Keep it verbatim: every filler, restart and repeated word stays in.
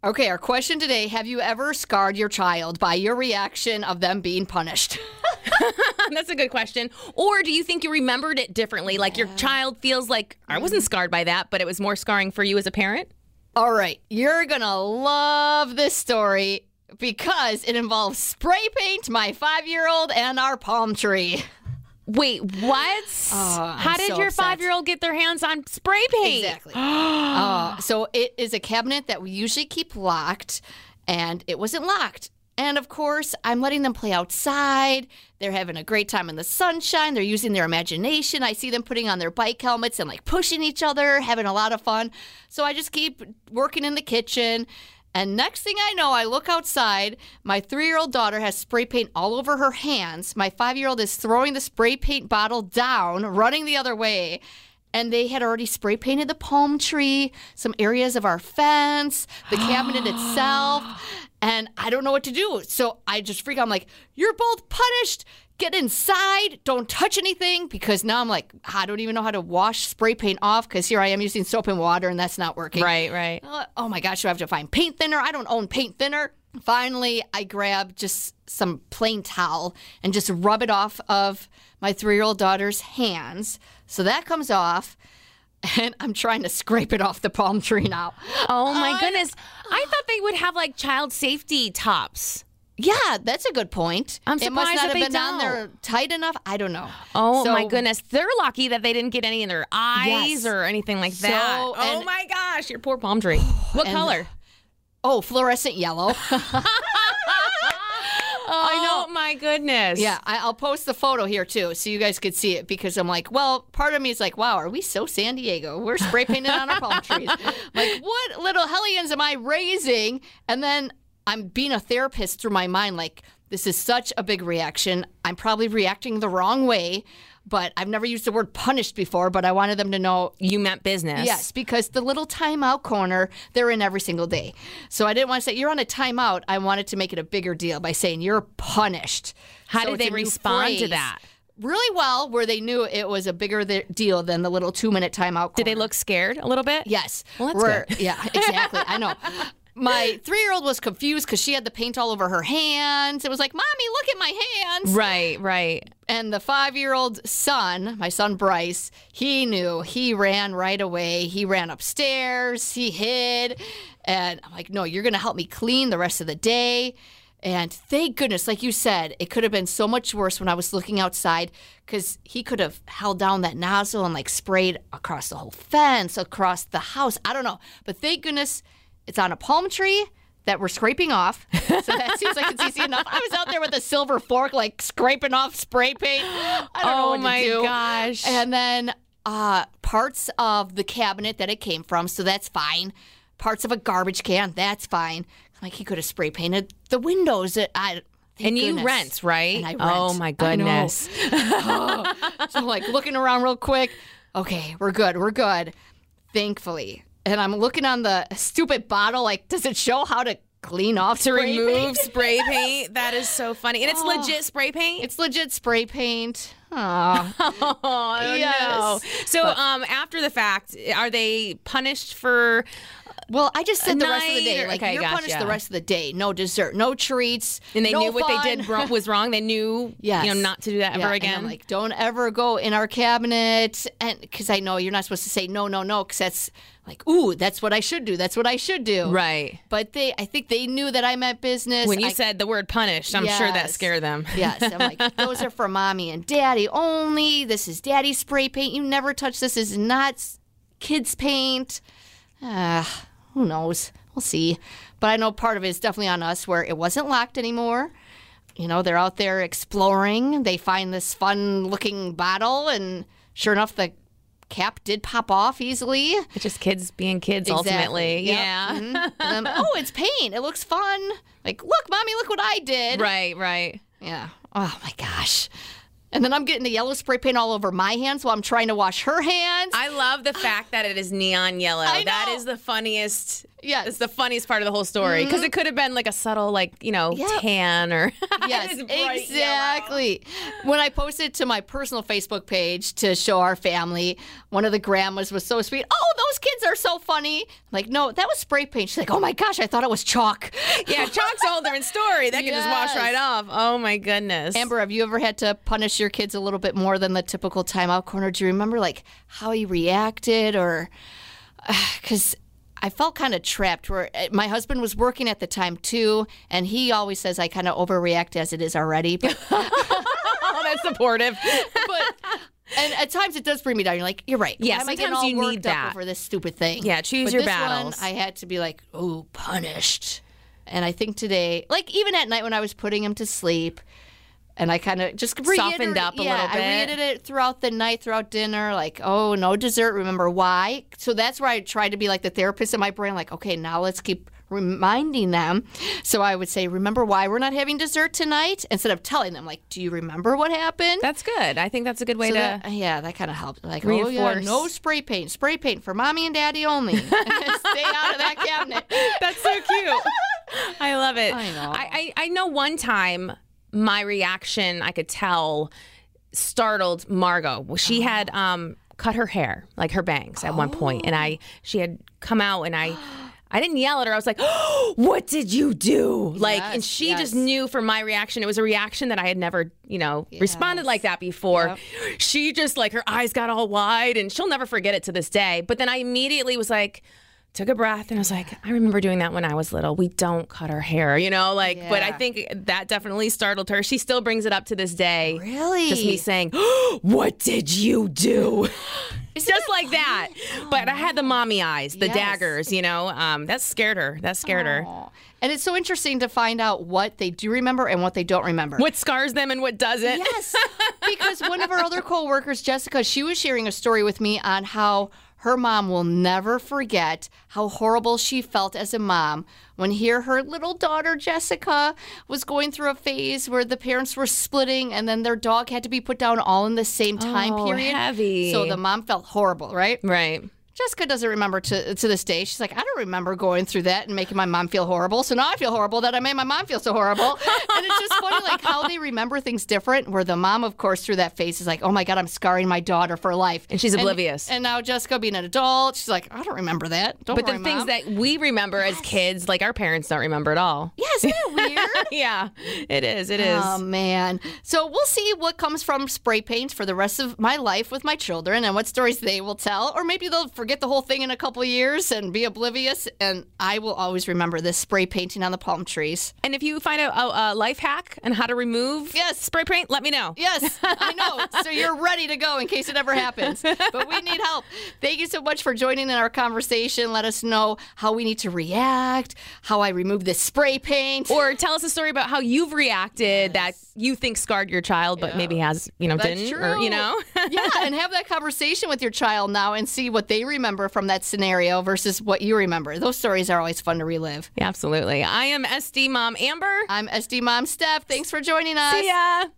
Okay, our question today, have you ever scarred your child by your reaction of them being punished? That's a good question. Or do you think you remembered it differently? Like your child feels like, I wasn't scarred by that, but it was more scarring for you as a parent? All right, you're going to love this story because it involves spray paint, my five-year-old, and our palm tree. Wait, what? Oh, How did so your upset. five-year-old get their hands on spray paint? Exactly. uh, so it is a cabinet that we usually keep locked, and it wasn't locked. And, of course, I'm letting them play outside. They're having a great time in the sunshine. They're using their imagination. I see them putting on their bike helmets and, like, pushing each other, having a lot of fun. So I just keep working in the kitchen. And next thing I know, I look outside. My three-year-old daughter has spray paint all over her hands. My five-year-old is throwing the spray paint bottle down, running the other way. And they had already spray painted the palm tree, some areas of our fence, the cabinet itself. And I don't know what to do. So I just freak out. I'm like, you're both punished. Get inside. Don't touch anything. Because now I'm like, I don't even know how to wash spray paint off because here I am using soap and water and that's not working. Right, right. Uh, oh my gosh, do I have to find paint thinner? I don't own paint thinner. Finally, I grab just some plain towel and just rub it off of my three-year-old daughter's hands. So that comes off. And I'm trying to scrape it off the palm tree now. Oh, my Uh, goodness. I thought they would have, like, child safety tops. Yeah, that's a good point. I'm It must surprised not that have they been on there don't. tight enough. I don't know. Oh, So- my goodness. They're lucky that they didn't get any in their eyes Yes. or anything like So, that. Oh, and- my gosh. Your poor palm tree. What And- color? Oh, fluorescent yellow. I know. Oh, my goodess. Yeah, I, I'll post the photo here too, so you guys could see it. Because I'm like, well, part of me is like, wow, are we so San Diego? We're spray painted on our palm trees. Like, what little hellions am I raising? And then I'm being a therapist through my mind, like, this is such a big reaction. I'm probably reacting the wrong way, but I've never used the word punished before. But I wanted them to know. You meant business. Yes, because the little timeout corner, they're in every single day. So I didn't want to say, you're on a timeout. I wanted to make it a bigger deal by saying, you're punished. How So did it's they a new respond to phrase. that? Really well, where they knew it was a bigger th- deal than the little two-minute timeout corner. Did they look scared a little bit? Yes. Well, that's We're- good. Yeah, exactly. I know. My three-year-old was confused because she had the paint all over her hands. It was like, Mommy, look at my hands. Right, right. And the five-year-old son, my son Bryce, he knew. He ran right away. He ran upstairs. He hid. And I'm like, no, you're going to help me clean the rest of the day. And thank goodness, like you said, it could have been so much worse when I was looking outside because he could have held down that nozzle and like sprayed across the whole fence, across the house. I don't know. But thank goodness it's on a palm tree that we're scraping off. So that seems like it's easy enough. I was out there with a silver fork, like scraping off spray paint. I don't know Oh, what my to do. gosh. And then uh, parts of the cabinet that it came from, so that's fine. Parts of a garbage can, that's fine. Like he could have spray painted the windows. That I thank And you goodness. rent, right? And I rent. Oh, my I know. goodness. Oh. So I'm like looking around real quick. Okay, we're good. We're good. Thankfully. And I'm looking on the stupid bottle. Like, does it show how to clean off To spray remove paint? spray paint. That is so funny. And it's Oh. legit spray paint? It's legit spray paint. Aw. Oh, Yes. no. So But- um, after the fact, are they punished for... Well, I just said A the rest of the night day. or- Like, okay, you're gotcha. punished the rest of the day. No dessert, no treats. And they no knew what fun. they did wrong, was wrong? They knew Yes. you know, not to do that Yeah, ever and again? I'm like, don't ever go in our cabinet. And because I know you're not supposed to say no, no, no, because that's like, ooh, that's what I should do. That's what I should do. right. But they, I think they knew that I meant business. When you I- said the word punished, I'm sure that Yes. scared them. Yes. I'm like, those are for mommy and daddy only. This is daddy's spray paint. You never touch this. This is not s- kids' paint. Ah, who knows? We'll see. But I know part of it is definitely on us where it wasn't locked anymore. You know, they're out there exploring. They find this fun-looking bottle, and sure enough, the cap did pop off easily. It's just kids being kids, Exactly. ultimately. Yep. Yeah. Mhm. And then, oh, it's paint. It looks fun. Like, look, mommy, look what I did. Right, right. Yeah. Oh my gosh. And then I'm getting the yellow spray paint all over my hands while I'm trying to wash her hands. I love the fact that it is neon yellow. I That know. is the funniest. Yes. It's the funniest part of the whole story because it could have been like a subtle, like, you know, Yep. tan or. Yes, It is bright exactly. When I posted it to my personal Facebook page to show our family, one of the grandmas was so sweet. Oh, those kids are so funny. Like, no, that was spray paint. She's like, oh my gosh, I thought it was chalk. Yeah, chalk's a whole different story. That can just wash Yes. right off. Oh my goodness. Amber, have you ever had to punish your kids a little bit more than the typical timeout corner? Do you remember like how you reacted or because I felt kind of trapped where my husband was working at the time too, and he always says I kind of overreact as it is already. But, Oh, that's supportive. but and at times it does bring me down. You're like, you're right. Yeah, Why am I getting sometimes all you worked need up that. over this stupid thing. Yeah, choose But your this battles. One, I had to be like, oh, punished. And I think today, like even at night when I was putting him to sleep, and I kind of just Softened up a yeah, little I bit. reiterated it throughout the night, throughout dinner, like, oh, no dessert. Remember why? So that's where I tried to be like the therapist in my brain, like, okay, now let's keep reminding them. So I would say, remember why we're not having dessert tonight? Instead of telling them, like, do you remember what happened? That's good. I think that's a good way So to. that- yeah, that kind of helped. Like, oh yeah, Reinforce. no spray paint. Spray paint for mommy and daddy only. Stay out of that cabinet. That's so cute. I love it. I know. I, I, I know one time my reaction, I could tell, startled Margot. Well, She had um, cut her hair, like her bangs, at one point, and I she had come out, and I. I didn't yell at her. I was like, oh, what did you do? Like, and Yes, she yes. just knew from my reaction. It was a reaction that I had never, you know, responded like that before. Yep. She just like, her eyes got all wide and she'll never forget it to this day. But then I immediately was like, took a breath and I was like, I remember doing that when I was little. We don't cut our hair, you know, like, but I Yeah. think that definitely startled her. She still brings it up to this day. Really? Just me saying, oh, what did you do? Isn't Just it like that. But I had the mommy eyes, the Yes. daggers, you know, um, that scared her. That scared her. Aw. And it's so interesting to find out what they do remember and what they don't remember. What scars them and what doesn't. Yes, because one of our other coworkers, Jessica, she was sharing a story with me on how her mom will never forget how horrible she felt as a mom when here her little daughter Jessica was going through a phase where the parents were splitting and then their dog had to be put down all in the same time Oh, period. heavy. So the mom felt horrible, right? Right. Jessica doesn't remember to to this day. She's like, I don't remember going through that and making my mom feel horrible. So now I feel horrible that I made my mom feel so horrible. And it's just funny, like how they remember things different. Where the mom, of course, through that phase is like, oh my God, I'm scarring my daughter for life. And she's oblivious. And now Jessica, being an adult, she's like, I don't remember that. Don't But worry, the things Mom. that we remember as kids, like our parents don't remember at all. yeah, isn't that weird? Yeah, it is. It is. Oh, man. So we'll see what comes from spray paint for the rest of my life with my children and what stories they will tell. Or maybe they'll forget the whole thing in a couple years and be oblivious. And I will always remember this spray painting on the palm trees. And if you find a, a, a life hack on how to remove Yes. spray paint, let me know. Yes, I know. So you're ready to go in case it ever happens. But we need help. Thank you so much for joining in our conversation. Let us know how we need to react, how I remove this spray paint. Or tell us a story about how you've reacted that you think scarred your child, but maybe has, you know, That's didn't. true. Or, you know? Yeah, and have that conversation with your child now and see what they remember from that scenario versus what you remember. Those stories are always fun to relive. Yeah, absolutely. I am S D Mom Amber. I'm S D Mom Steph. Thanks for joining us. See ya.